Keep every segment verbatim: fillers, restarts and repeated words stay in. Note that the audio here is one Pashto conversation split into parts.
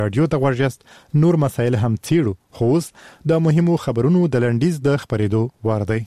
رادیو ته غوږ یاست. نور مسایل هم څیړو، خو اوس د مهمو خبرونو د لنډیز د خبرېدو وار دی.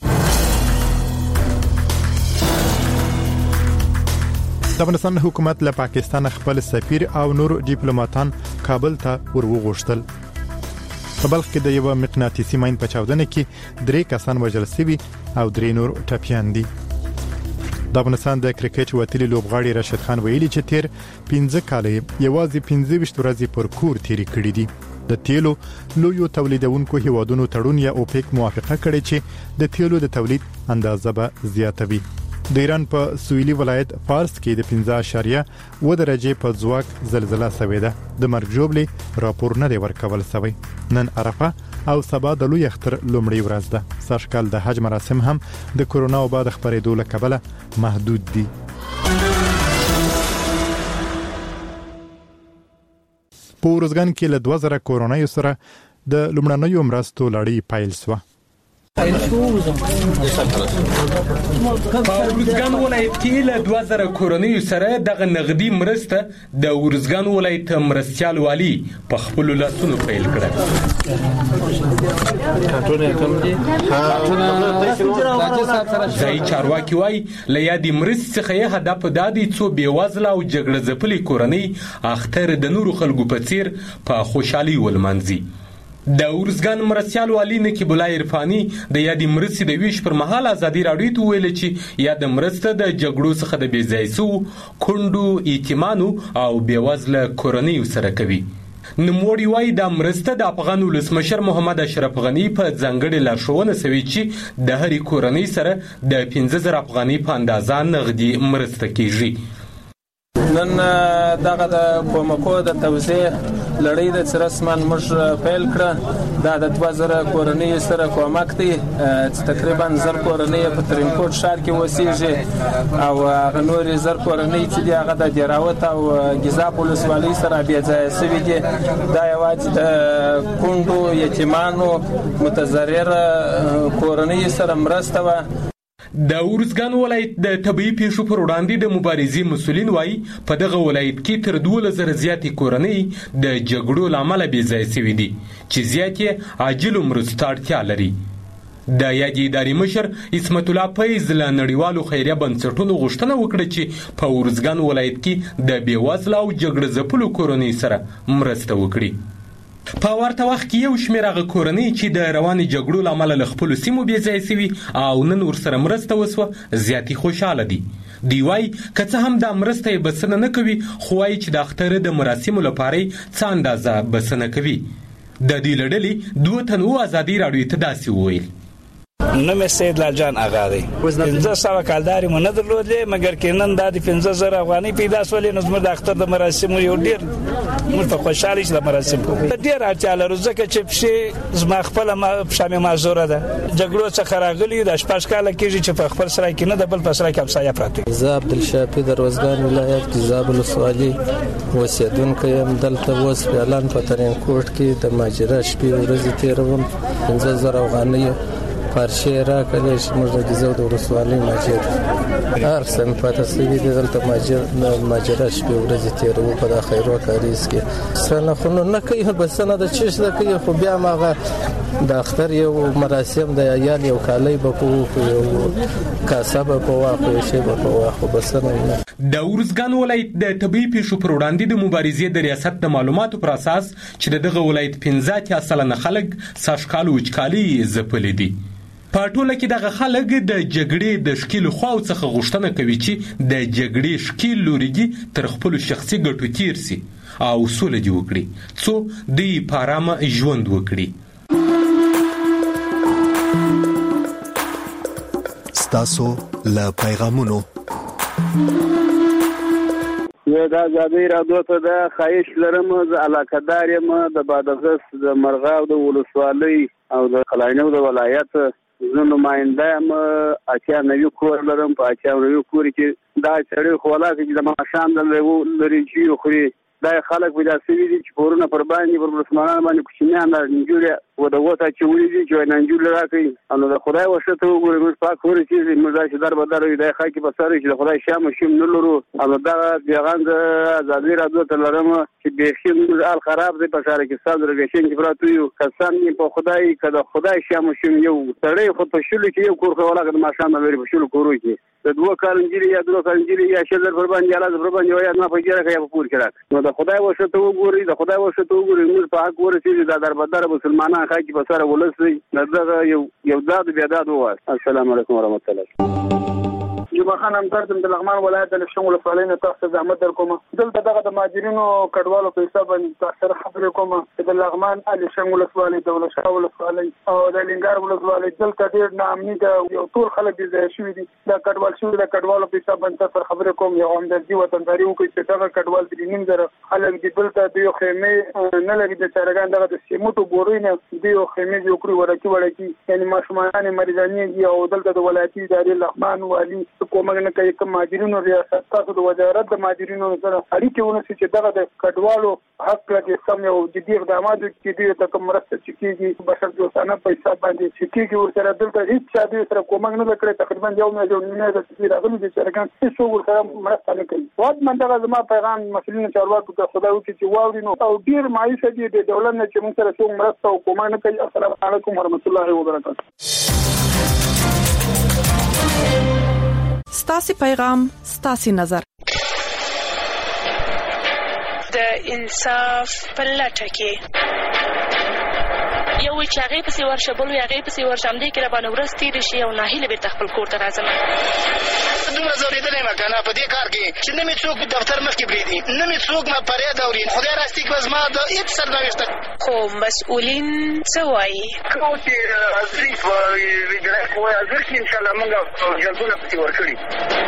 د افغانستان حکومت له پاکستان خپل سفیر او نور ډیپلوماټان کابل ته ورغوښتل. په بلخ کې د یو مقناطیسي ماین په چاودنه کې درې کسان وژل شوي او درې نور ټپیان دي. د افغانستان د کرکټ وتلي لوبغاړي راشد خان ویلي چې تیر پنځه کاله یوازې پنځه ویشت ورځې پر کور تیرې کړې دي. د تیلو لویو تولیدونکو هیوادونو تړون یا اوپیک موافقه کړې چې د تیلو د تولید اندازه به زیاتوي. د ایران په سویلي ولایت فارس کې د پنځه اعشاریه اووه درجې په ځواک زلزلہ شوې ده. د مرګ ژوبلې راپور نه دی ورکول شوی. نن عرفه او سبا د لوی اختر لومړی ورځ ده. سږکال د حج مراسم هم د کورونا وبا د خپرېدو له کبله محدود دي. په ورځګان کې له دوه زره کورونایو سره د لومړنیو مرستو لړۍ پیل شوه. ورځګان ولایت کې له دوه زره کورنیو سره دغه نغدي مرسته د ورځګان ولایت مرستیال والی په خپل لاسونو پیل کړه. ځای چارواکي وایي له یادې مرستې څخه یې هدف دا دی څو بېوزله او جګړه ځپلې کورنۍ اختر د نورو خلکو په څیر په خوشحالي ولمانځي. د ورځګان مرستیال والی نقیب الله عرفاني د یادې مرستې د ویش پر مهال ازادي راډیو ته ویل چې یاد مرسته د جګړو څخه د بېځایه سوو کونډو، یتیمانو او بېوزله کورنیو سره کوي. نوموړي وایي دا مرسته د افغان ولسمشر محمد اشرف غني په ځانګړې لارښوونه شوې چې د هرې کورنۍ سره د پنځه زره افغانۍ په اندازه نغدي مرسته کیږي. نن دغه د کومکو د توزیع لړۍ د رسمان موږ پیل کړه. دا د دوه زره کورنۍ سره کومک دی چې تقریبا زر کورنۍ په ترینکوټ ښار کې اوسېږي او هغه نورې زر کورنۍ چې دي هغه د دیراوت او ګیزاب ولسوالۍ سره بېځایه شوي دي. دا یوازې د کونډو، یتیمانو، متضرره کورنۍ سره مرسته وه. د ورځګان ولایت د طبي پیښو پر وړاندې د مبارزې مسؤلین وایي په دغه ولایت کې تر دولس زره زیاتې کورنۍ د جګړو له امله بېځایه شوي دي چې زیات یې عاجلو مرستو ته اړتیا لري. د یادې ادارې مشر عصمت الله فیض له نړیوالو خیریه بنسټونو غوښتنه وکړه چې په ورځګان ولایت کې د بېوزله او جګړه ځپلو کورنۍ سره مرسته وکړي. په ورته وخت کې یو شمېر هغه کورنۍ چې د روانې جګړو له امله له خپلو سیمو بېځایه شوي او نن ورسره مرسته وسوه زیاتې خوشحاله دي. دوی وایي که څه هم دا مرسته یې بسنه نه کوي، خو وایي چې د اختر د مراسمو لپاره یې څه اندازه بسنه کوي. د دې له ډلې دوه تنو ازادي راډیو ته داسې وویل: نوم سید لال جان آغا دی. پنځه سوه کالدارې مو نه درلودلې، مګر کې نن دا د پنځه زره افغانۍ پیدا شولې، نو زموږ د اختر د مراسمو یو ډېر موږ ته خوشحاله چې د مراسم کوو. ډېر اړتیا لرو ځکه چې پښې زما خپله پښه مې معذوره ده. جګړو څخه راغلي دا شپږ کاله کېږي چې په خپل سرای کې نه د بل په سرای کې همسایه پراته وي. زه عبدالشافي د روزګان ولایت ګیزاب ولسوالۍ اوسېدونکی یم. دلته اوس فعلا په ترینکوټ کې د ماجرا شپې ورځې تېروم. پنځه زره افغانۍ پارچې راکړې چې موږ د ګیزاب د ولسوالۍ ماجر هر څه مې پاته شوي دي. دلته ماجرا شپې ورځې تېروو په دا خیرو کاریز کې. سنه خو نو نه کوي، بسنه د چیش ده کوي، خو بیا هم هغه د اختر یو مراسم د عیال یو کالی به په وخو، یو کاسه به په واخو، یو شی به په واخو، بسنه نه. د ورځګان ولایت د طبي پیښو پر وړاندې د مبارزې د ریاست د معلوماتو پر اساس چې د دغه ولایت پنځه اتیا سلنه خلک سږکال وچکالي ځپلي دي. په ټوله کې دغه خلک د جګړې د ښکېلو خواو څخه غوښتنه کوي چې د جګړې ښکېل لورګي تر خپلو شخصي ګټو تیر سي او سوله دې وکړي څو دوی په ارامه ژوند وکړي. ستاسو له پیغامونو زه د ازادۍ راډیو ته د خواهش لرم، زه علاقه‌دار یم د بادغیس د مرغاب د ولسوالۍ او د قلعهنو د ولایت. زه نماینده یم، اتیا نوي کور لرم. په اتیا نوي کور کې دا سړی خو ولاکه چې د ماښام د لرینجي خوري. دا خلک پیدا شوي دي چې پورونه پر باندې پر مسلمانانو باندې کوچنیان نجونې و د وته چې ولې دي چې ننجول راکې نو د خدای وشته وګورئ موږ پاک ورچې موږ چې در بدر وي د خاکي په سر چې د خدای شام شم نه لرو او دا پیغام د ازادي راډیو ته لرم چې به خیم حال خراب دی په سره کې صدر غشین کې پراتو یو کسان په خدای کده خدای شام شم یو سړی خو په شلو کې یو کور خو ولا کده ماشام مې په شلو کورو کې د دوه کارنجلي یا دوه کارنجلي یا شلر پر باندې اله پر باندې یا نه په جره کې په پور کې نو د خدای وشته وګورئ د خدای وشته وګورئ موږ په حق ورسېږي د دربدر مسلمانان خاکي په سره ولسي دغه یو یو داد بیا داد وای. السلام علیکم ورحمت الله. جمعه خان همدرد د لغمان ولایت د لښنګ ولسوالۍ نه تاسو زحمت در کوم. دلته دغه د ماجرینو کډوالو په حساب باندې تاسو خبرې کوم چې د لغمان علي شنګ ولسوالۍ د ولشاه ولسوالۍ او د لنګار ولسوالۍ دلته ډېر ناامني ده یو ټول خلک دې شوي دي دا کډوال شوي د کډوالو په حساب باندې تاسو خبرې کوم یو همدردي وطنداري وکړي چې دغه کډوال د نیم زره خلک دې دلته د یو خیمه نه لري د چارګان دغه د سیمټو بورینه د یو خیمه جوړ کړی ورکی ورکی یعنی ماشومان مریضانی دي او دلته د ولایتي ادارې لغمان والی کومه نه کوي کوم ماجرینو ریاست تاسو د وزارت د ماجرینو سره اړیکې ونیسي چې دغه د کډوالو حق لکه سم یو جدي اقدامات چې دوی ته کوم مرسته چې کیږي بشر دوستانه په حساب باندې چې کیږي ورسره دلته هیڅ چا دوی سره کومه نه کړې تقریبا یو میلیون نه د سفیر راغلي چې څنګه هیڅ ورسره مرسته نه کوي. واټ من دغه زما پیغام مسلمان چارواکو ته خدای وکړي چې واوري نو او ډیر مایوسه دي د دولت نه چې موږ سره څو مرسته او کومه نه کوي. السلام علیکم ورحمت الله وبرکاته. ستاسي پیغام ستاسي نظر د انصاف په لټه کې یو چې هغه په سی ورشه بل هغه په سی ورشه هم دې کې ربانه ورستې دي شي او ناهیله به تخپل کور ته راځم. دومره زوریدلې ما کنه په دې کار کې چې نه مې څوک دفتر مخکې بریدي نه مې څوک ما پرې دوري خدای راستي کې زما د هیڅ سرنوشته خو مسؤلین څه وایي کوم چې ازري ویډرا کوه ازر کې ان شاء الله موږ جلبونه پتی ورکړي.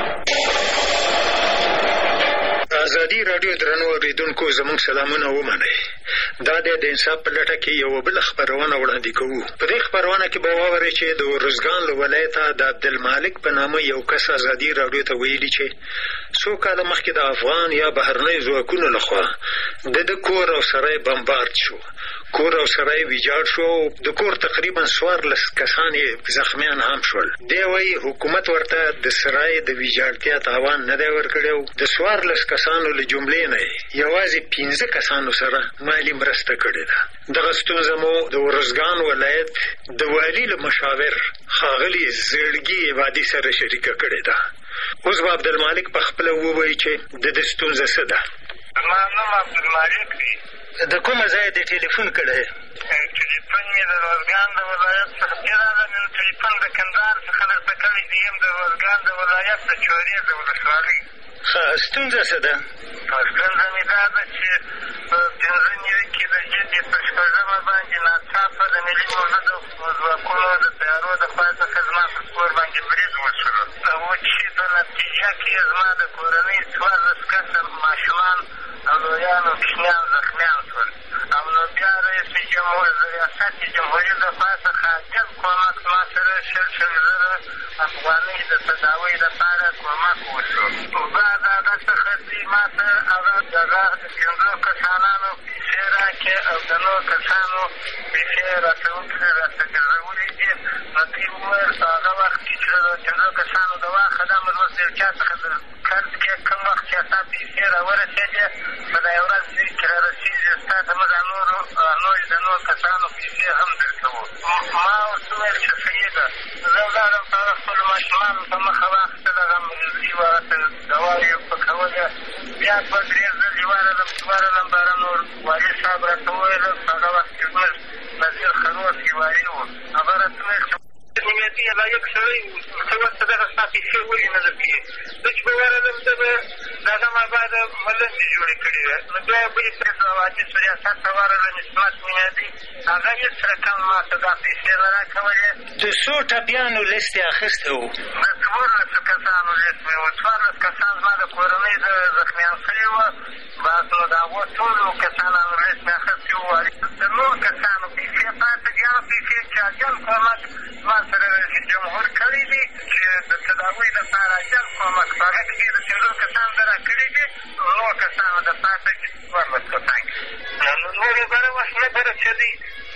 ازادي راډیو درنو اوریدونکو زموږ سلامونه ومنئ. دا د انصاف په لټه کې یو بل خبرونه وړاندې کوو. په دې خبرونه کې به واورئ چې د ارزګان له ولایته د عبدالمالک په نامه یو کس ازادي راډیو ته ویلي چې څو کاله مخکې د افغان یا بهرنیو ځواکونو لخوا د ده کور او سرای بمبارد شو. کور او سرای ویجاړ شو او د کور تقریبا څوارلس کسان یې زخمیان هم شول. دی وایي حکومت ورته د سرای د ویجاړتیا تاوان نه دی ورکړی. د څوارلس کسانو له جملې نه یوازې پنځه کسانو سره مالي مرسته کړې ده. دغه ستونزه مو د ارزګان ولایت د والي له مشاور ښاغلي زړګي عبادي سره شریکه کړې ده. اوس به عبدالمالک په خپله ووایي چې د ده ستونزه څه ده. زما نوم عبدالمالک دی. د کومه ځایه دې ټلیفون کړی؟ ټلیفون مې د روزګان د ولایت څخه پیراله مې ټلیفون د کندهار څخه درته کړی دی یم د روزګان د ولایت د چورې د ولسوالۍ. ښه ستونزه څه ده؟ ستونزه مې دا ده چې په پنځه نوي کې د ژبې په شپږمه باندې ناڅاپه د ملي موجودو ځواکونو د تیارو د خوا څخه زما په کور باندې برید وشو او چې په نتیجه کې زما د کورنۍ څوارلس کسه ماشومان او لویان او کوچنیان زخمیان شول. او نو بیا رئیس جمهور د ریاست جمهوري د خوا څخه عاجل کومک ما سره شل شل زره افغانۍ د تداوۍ لپاره کومک وشو. بعد هغه څخه دوی ما ته هغه دغه د پنځو کسانانو پیسې راکړې او د نورو کسانو پیسې راته وکړې راته ګرځولې دي. نو دوی وویل په هغه وخت کې چې د پنځو کسانو د واخه دا مې اوس یو چا څخه قرض کې کوم وخت چې ستا پیسې را ورسېدې په دا یو ورځ دوی چې را رسېږي ستا ته موږ نورو نورې د نورو کسانو پیسې هم درکوو. ما ورته وویل چې صحیح ده. زه ولاړم په هغه خپلو ماشومانو په مخه واخیستل هغه ملګري وه هغه دواوې یې پکولې. بیا دوه درې ځلې ورغلم چې ورغلم باره نور والي صاحب راته وویل په هغه وخت کې زموږ نظیر خروس کې والي و هغه راته وویل چې نیمایتي لایق سړی و ته ورته دغه ستا پیسې ولې نه درکوې. زه چې به ورغلم ده به د هغه ما بعد ملندې جوړې کړې وې. نو بیا یې بلې پرې حدیث ریاست ته ورغلم عصمت بنیادي هغه هېڅ رقم ما ته دا پیسې نه راکولې. د څو ټپیانو لیست یې اخیستی و؟ د څوارلسو کسانو لیست مې و. څوارلس کسان زما د کورنۍ د زخمیان شوي وه. بس نو د هغو ټولو کسانو لیست مې اخیستی و. د نورو کسانو پیسې پاتې دي هغه پیسې چې اجل کومک ما سره رئیس جمهور کړی دي چې د تداوۍ لپاره اجل کومک په هغه کې د پنځو کسانو ده را کړي دي. نورو کسانو د پاته چې څوارلس کسان نو نورې بره وخت نه به رسېدی.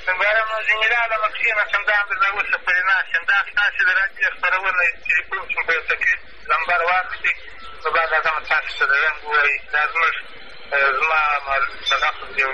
بیا نو ځینې راغلم کښېناستم دا هم درته اوسه پرې ناست یم دا ستاسې د راډیو خپرونه ټلیفون چې په یو تکلیف نمبر واخلي نو بعد هغه مو تاسو ته د رنګ ووایي دا زموږ زما دغه